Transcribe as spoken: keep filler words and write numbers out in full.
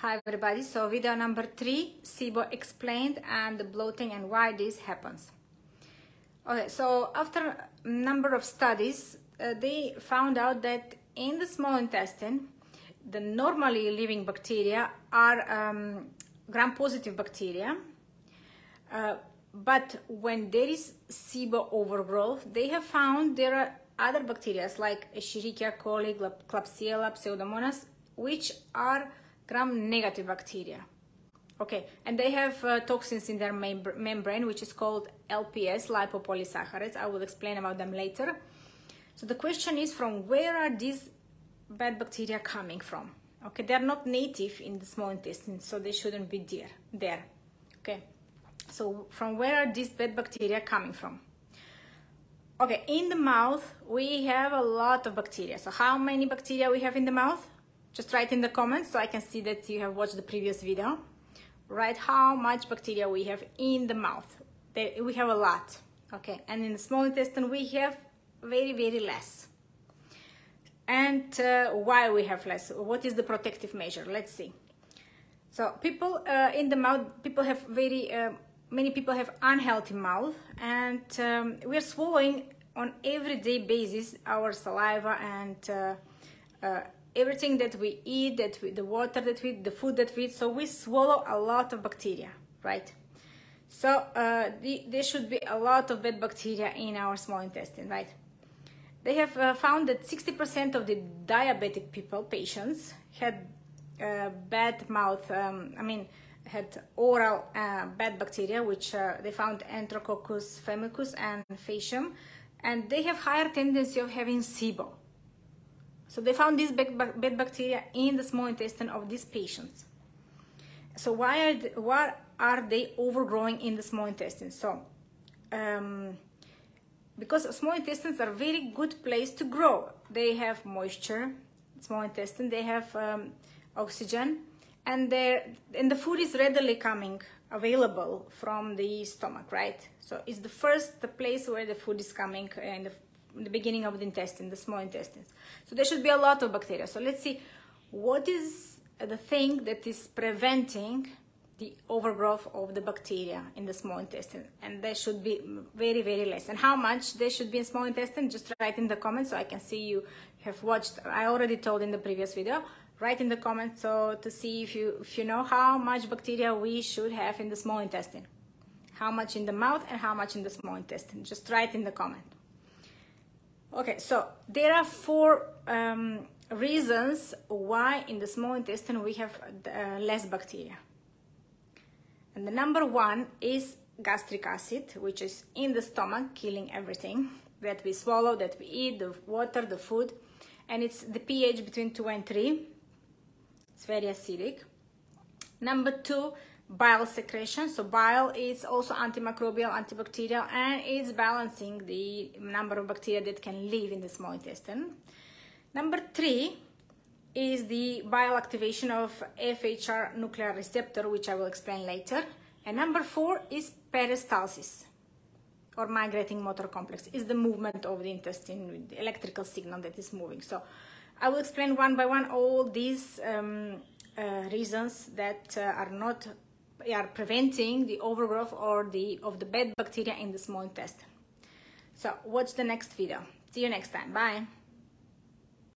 Hi everybody, so video number three, SIBO explained and the bloating and why this happens. Okay, so after a number of studies, uh, they found out that in the small intestine, the normally living bacteria are um, gram-positive bacteria, uh, but when there is SIBO overgrowth, they have found there are other bacteria like Escherichia coli, Klebsiella, Pseudomonas, which are gram-negative bacteria. Okay, and they have uh, toxins in their mem membrane, which is called L P S, lipopolysaccharides. I will explain about them later. So the question is, from where are these bad bacteria coming from? Okay, they're not native in the small intestine, so they shouldn't be there. there. Okay, so from where are these bad bacteria coming from? Okay, in the mouth, we have a lot of bacteria. So how many bacteria we have in the mouth? Just write in the comments so I can see that you have watched the previous video. Write how much bacteria we have in the mouth. They, we have a lot, okay? And in the small intestine, we have very, very less. And uh, why we have less? What is the protective measure? Let's see. So people uh, in the mouth, people have very, uh, many people have unhealthy mouth, and um, we're swallowing on everyday basis our saliva and uh, uh, everything that we eat, that we, the water that we eat, the food that we eat, so we swallow a lot of bacteria, right? So uh, the, there should be a lot of bad bacteria in our small intestine, right? They have uh, found that sixty percent of the diabetic people, patients, had uh, bad mouth, um, I mean, had oral uh, bad bacteria, which uh, they found Enterococcus faemicus and Faecium, and they have higher tendency of having SIBO. So they found these bad bacteria in the small intestine of these patients. So why are they, why are they overgrowing in the small intestine? So um, because small intestines are a very good place to grow. They have moisture, small intestine, they have um, oxygen, and, and the food is readily coming available from the stomach, right? So it's the first the place where the food is coming in the the beginning of the intestine, the small intestines. So there should be a lot of bacteria. So let's see, what is the thing that is preventing the overgrowth of the bacteria in the small intestine? And there should be very, very less. And how much there should be in small intestine? Just write in the comments so I can see you have watched. I already told in the previous video. Write in the comments so to see if you, if you know how much bacteria we should have in the small intestine. How much in the mouth and how much in the small intestine. Just write in the comment. Okay, so there are four um, reasons why in the small intestine we have uh, less bacteria. And the number one is gastric acid, which is in the stomach, killing everything that we swallow, that we eat, the water, the food. And it's the pH between two and three. It's very acidic. Number two, bile secretion. So bile is also antimicrobial, antibacterial, and it's balancing the number of bacteria that can live in the small intestine. Number three is the bile activation of F H R nuclear receptor, which I will explain later. And number four is peristalsis, or migrating motor complex, is the movement of the intestine with the electrical signal that is moving. So I will explain one by one all these um, uh, reasons that uh, are not are preventing the overgrowth or the of the bad bacteria in the small intestine. So watch the next video. See you next time. Bye.